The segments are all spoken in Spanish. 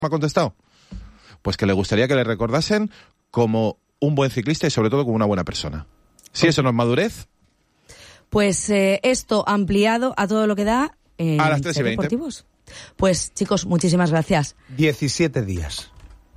me ha contestado? Pues que le gustaría que le recordasen como un buen ciclista y sobre todo como una buena persona. Si eso no es madurez... Pues esto ampliado a todo lo que da a las 3:20. Deportivos. Pues chicos, muchísimas gracias. 17 días.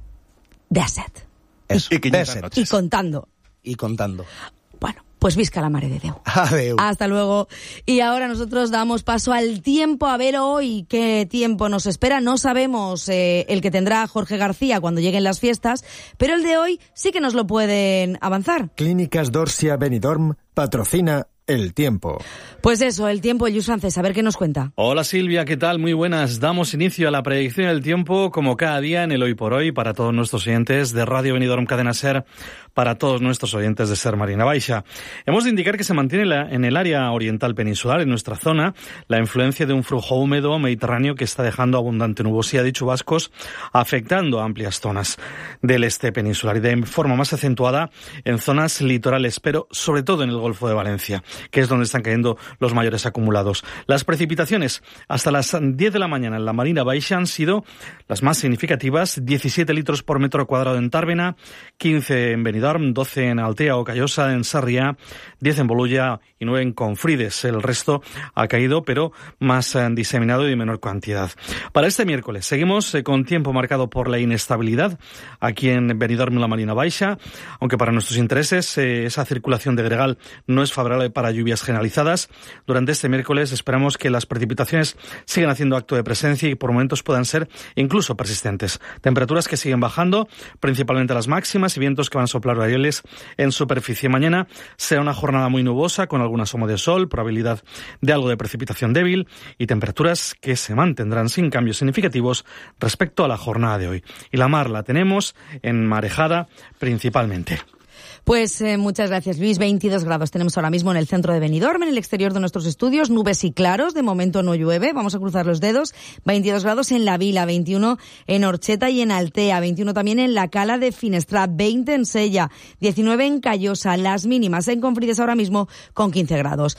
That's it. Eso. Y 500 noches. Y contando. Y contando. Bueno, pues visca la mare de Déu. Adeu. Hasta luego. Y ahora nosotros damos paso al tiempo, a ver hoy qué tiempo nos espera. No sabemos el que tendrá Jorge García cuando lleguen las fiestas, pero el de hoy sí que nos lo pueden avanzar. Clínicas Dorsia Benidorm patrocina el tiempo. Pues eso, el tiempo, Lluís Francés, a ver qué nos cuenta. Hola Silvia, ¿qué tal? Muy buenas. Damos inicio a la predicción del tiempo como cada día en el Hoy por Hoy para todos nuestros oyentes de Radio Benidorm Cadena Ser, para todos nuestros oyentes de Ser Marina Baixa. Hemos de indicar que se mantiene en el área oriental peninsular, en nuestra zona, la influencia de un flujo húmedo mediterráneo que está dejando abundante nubosidad y chubascos, afectando a amplias zonas del este peninsular y de forma más acentuada en zonas litorales, pero sobre todo en el Golfo de Valencia, que es donde están cayendo los mayores acumulados. Las precipitaciones hasta las 10 de la mañana en la Marina Baixa han sido las más significativas: 17 litros por metro cuadrado en Tàrbena, 15 en Benidorm, 12 en Altea o Callosa, en Sarrià, 10 en Bolulla y 9 en Confrides. El resto ha caído, pero más diseminado y de menor cantidad. Para este miércoles seguimos con tiempo marcado por la inestabilidad aquí en Benidorm, en la Marina Baixa, aunque para nuestros intereses esa circulación de gregal no es favorable para lluvias generalizadas. Durante este miércoles esperamos que las precipitaciones sigan haciendo acto de presencia y por momentos puedan ser incluso persistentes. Temperaturas que siguen bajando, principalmente las máximas, y vientos que van a soplar variables en superficie. Mañana será una jornada muy nubosa con algún asomo de sol, probabilidad de algo de precipitación débil y temperaturas que se mantendrán sin cambios significativos respecto a la jornada de hoy. Y la mar la tenemos en marejada principalmente. Pues muchas gracias, Luis. 22 grados tenemos ahora mismo en el centro de Benidorm, en el exterior de nuestros estudios, nubes y claros, de momento no llueve, vamos a cruzar los dedos. 22 grados en La Vila, 21 en Orcheta y en Altea, 21 también en la Cala de Finestrat, 20 en Sella, 19 en Callosa, las mínimas en Confrides ahora mismo con 15 grados.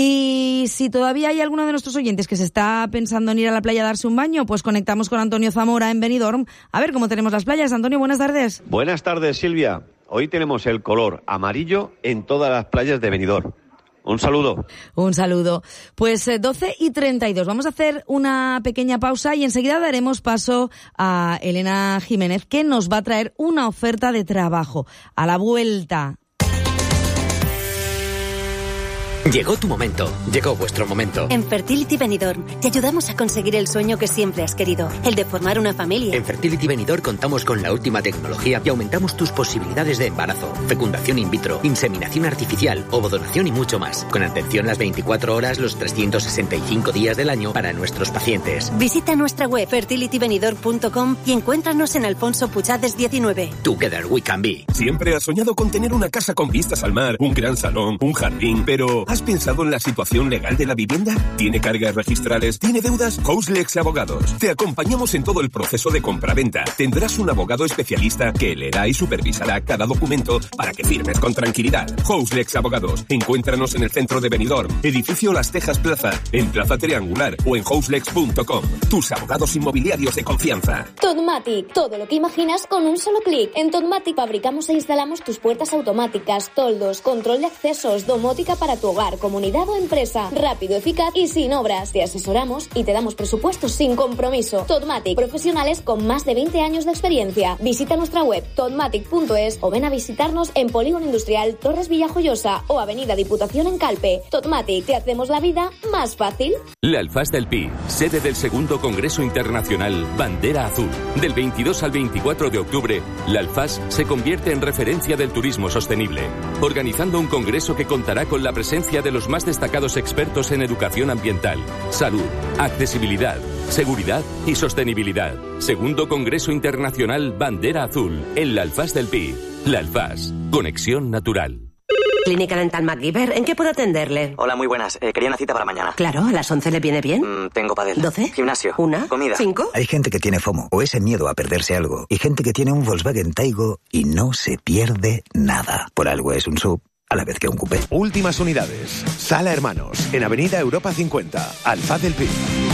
Y si todavía hay alguno de nuestros oyentes que se está pensando en ir a la playa a darse un baño, pues conectamos con Antonio Zamora en Benidorm, a ver cómo tenemos las playas. Antonio, buenas tardes. Buenas tardes, Silvia. Hoy tenemos el color amarillo en todas las playas de Benidorm. Un saludo. Un saludo. Pues 12:32. Vamos a hacer una pequeña pausa y enseguida daremos paso a Elena Jiménez, que nos va a traer una oferta de trabajo. A la vuelta. Llegó tu momento, llegó vuestro momento. En Fertility Benidorm te ayudamos a conseguir el sueño que siempre has querido, el de formar una familia. En Fertility Benidorm contamos con la última tecnología y aumentamos tus posibilidades de embarazo, fecundación in vitro, inseminación artificial, ovodonación y mucho más. Con atención las 24 horas, los 365 días del año para nuestros pacientes. Visita nuestra web fertilitybenidorm.com y encuéntranos en Alfonso Puchades 19. Together we can be. Siempre has soñado con tener una casa con vistas al mar, un gran salón, un jardín, pero ¿has pensado en la situación legal de la vivienda? ¿Tiene cargas registrales? ¿Tiene deudas? Houselex Abogados. Te acompañamos en todo el proceso de compraventa. Tendrás un abogado especialista que leerá y supervisará cada documento para que firmes con tranquilidad. Houselex Abogados. Encuéntranos en el centro de Benidorm, edificio Las Tejas Plaza, en Plaza Triangular o en houselex.com. Tus abogados inmobiliarios de confianza. Totmatic. Todo lo que imaginas con un solo clic. En Totmatic fabricamos e instalamos tus puertas automáticas, toldos, control de accesos, domótica para tu hogar, comunidad o empresa. Rápido, eficaz y sin obras. Te asesoramos y te damos presupuestos sin compromiso. Totmatic, profesionales con más de 20 años de experiencia. Visita nuestra web totmatic.es o ven a visitarnos en Polígono Industrial Torres Villajoyosa o Avenida Diputación en Calpe. Totmatic, te hacemos la vida más fácil. La Alfaz del Pi, sede del segundo Congreso Internacional Bandera Azul. Del 22 al 24 de octubre, la Alfaz se convierte en referencia del turismo sostenible, organizando un congreso que contará con la presencia de los más destacados expertos en educación ambiental, salud, accesibilidad, seguridad y sostenibilidad. Segundo Congreso Internacional Bandera Azul, en la Alfaz del Pi. La Alfaz, conexión natural. Clínica Dental MacGyver, ¿en qué puedo atenderle? Hola, muy buenas. Quería una cita para mañana. Claro, ¿a las 11 le viene bien? Tengo pádel. 12. Gimnasio. 1. Comida. 5. Hay gente que tiene FOMO, o ese miedo a perderse algo, y gente que tiene un Volkswagen Taigo y no se pierde nada. Por algo es un SUV, a la vez que un coupé. Últimas unidades. Sala Hermanos, en Avenida Europa 50, Alfaz del Pi.